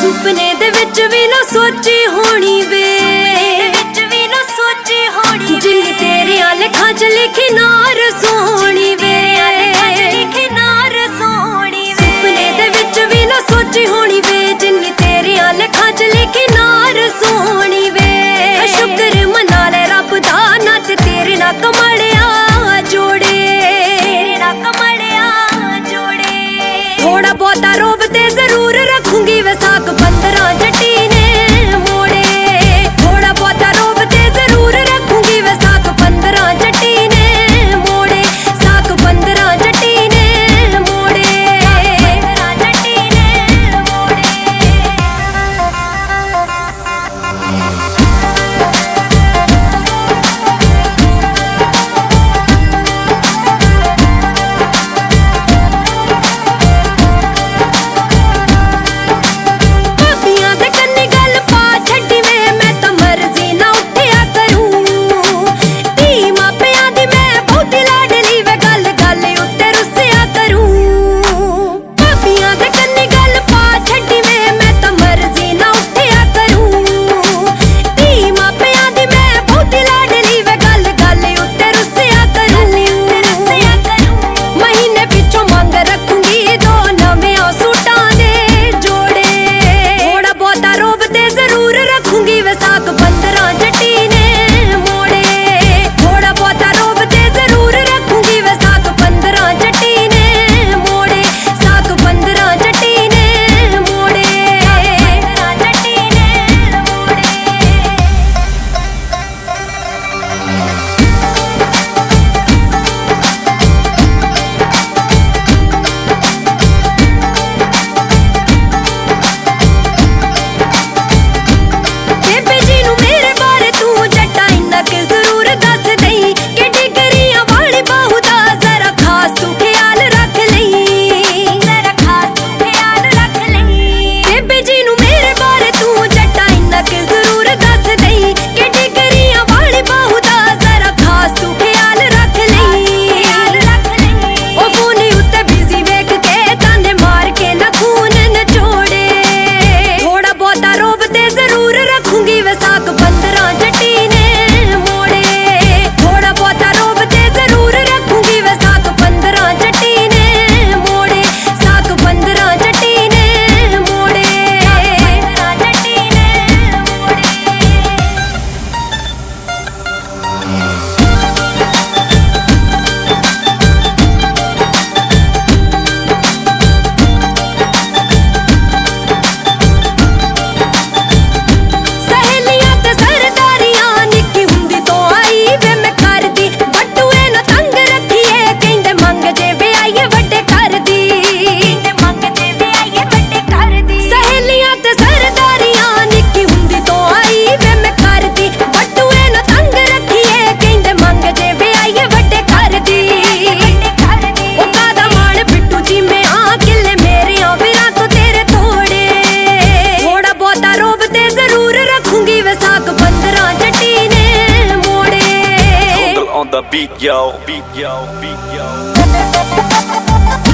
ਸੁਪਨੇ ਦੇ ਵਿੱਚ ਵੀ ਨਾ ਸੋਚੀ ਹੋਣੀ ਵੇ, ਜਿੰਨੀ ਤੇਰਿਆਂ ਲਿਖਾਂ ਚ ਲਿਖੀ ਨਾਰ ਸੋਹਣੀ ਵੇ। ਸੁਪਨੇ ਦੇ ਵਿੱਚ ਵੀ ਨਾ ਸੋਚੀ ਹੋਣੀ ਵੇ, ਜਿੰਨੀ ਤੇਰਿਆਂ ਲਿਖਾਂ ਚ ਲਿਖੀ ਨਾਰ ਸੋਹਣੀ ਵੇ। ਸ਼ੁਕਰ ਮਨਾ ਲੈ ਰੱਬ ਦਾ ਨੱਚ ਤੇਰੇ ਨਾਲ ਕਮਲਿਆ ਜੋੜੇ, ਥੋੜਾ ਬਹੁਤਾ ਰੋਬ ਤੇ ਜ਼ਰੂਰ ਰੱਖੂੰਗੀ ਵੇ ਸਾਕ 15 ਜੱਟੀ ਨੇ ਮੋੜੇ। ਥੋੜਾ ਬਹੁਤਾ ਰੋਬ ਤੇ ਜ਼ਰੂਰ ਰੱਖੂੰਗੀ ਵੇ ਸਾਕ 15 ਜੱਟੀ ਨੇ ਮੋੜੇ, ਸਾਕ 15 ਜੱਟੀ ਨੇ ਮੋੜੇ। On the beat, yo.